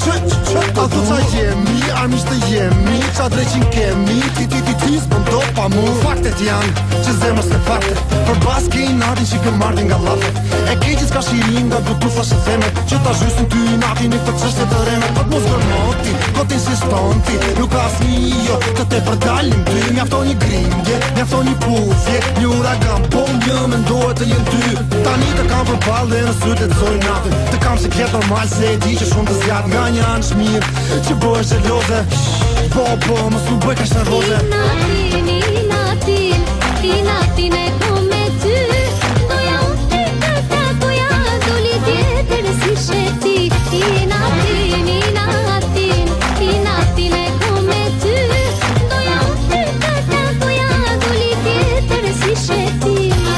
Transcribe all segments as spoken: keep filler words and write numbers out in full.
Ta du qa jemi, armisht të jemi Qa dreqin kemi, ti ti ti ti s'pon do pa mu Faktet janë, që zemër s'le faktet Për bas ke i natin që ke martin nga lafet E ke që s'ka shirin nga du tu thashe themet Që ta zhysin ty i natin i këtë qështje të remet Pat mos gërmoti, kot insistonti Nuk ka asni jo, të te përdalim ty Mjafto një grindje, mjafto një puthje Një uragan, po një me ndohet të jenë ty Tani të kam për balë dhe në sytë e të zojnë natin Të kam se kjetë normal se e di që shumë të zjatë Nga një anë shmirë, që bëhesh gjeloze Po, po, mos më bëj ka shtë në roze I natin, i natin, i natin e kom me ty Doja unë ty këta, doja doli tjetër si sheti I natin, i natin, i natin e kom me ty Doja unë ty këta, doja doli tjetër si sheti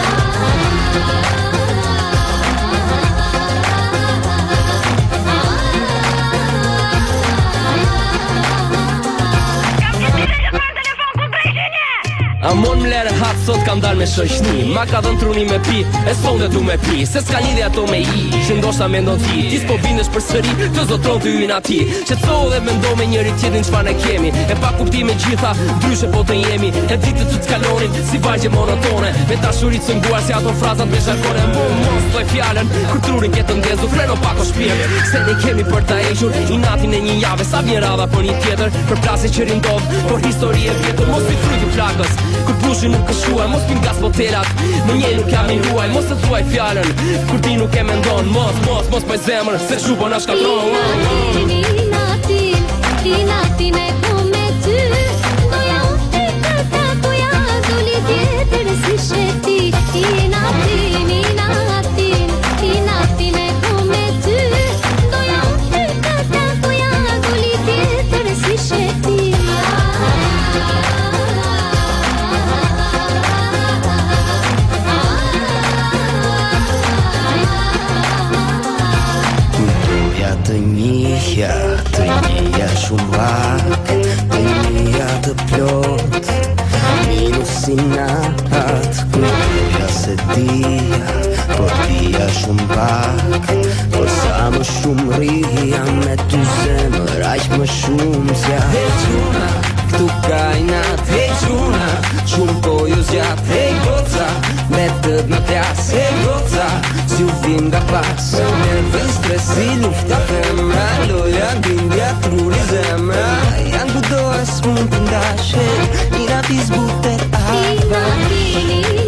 Amon m'lere hap sot kam dal me shoqni Ma ka dhën truni me pi, e sonde du me pi Se s'ka lidhja ato me i, që ndoshta me ndon ti Ti s'po bindesh për sëri, të zotron të yna ti Qetësohu dhe mendo me njëri tjetrin çfarë ne kemi E pa kuptime gjitha, ndryshe po të jemi E ditët që t'kalonin, si vargje monotone Me dashurit së nguar si ato frazat me zharkone Mo mos t'oj fjallën, kur trurin ke të ndezu Freno pak o shpirë, se ne kemi për ta equr I natin e një jave, sa vjen radha për një tjetër Për plasi që rindov, por histori e vjetër Mos i fryti plakës, kur pushi nuk është shuaj Mos pim gas boterat, në një nuk jam i ruaj Mos të thuaj fjallën, kur ti nuk e mendon Mos, mos, mos poj zemër, se shu po na shkatron I natin, i natin, i natin e kom me ty Doja unë ty këta, doja doli tjetër si sheti I natin, i natin, i natin e kom me ty Doja unë ty këta, doja doli tjetër si sheti Të njihja, të njihja shumë vak Të njihja të plot Minusinat Kujtoja se dija Por dija shumë pak Por sa më shumë rria Me ty zemër aq më shumë zja Hey quna, këtu ka i nat Hey quna, shumë koju zjat Hey goca, me tët në pjas Hey goca, si u vim nga pas Nervën stresi, lufta femra Loja, bindja, truri zemra Janë budo e s'mund të ndash Hey, i nati zbutet I natin, i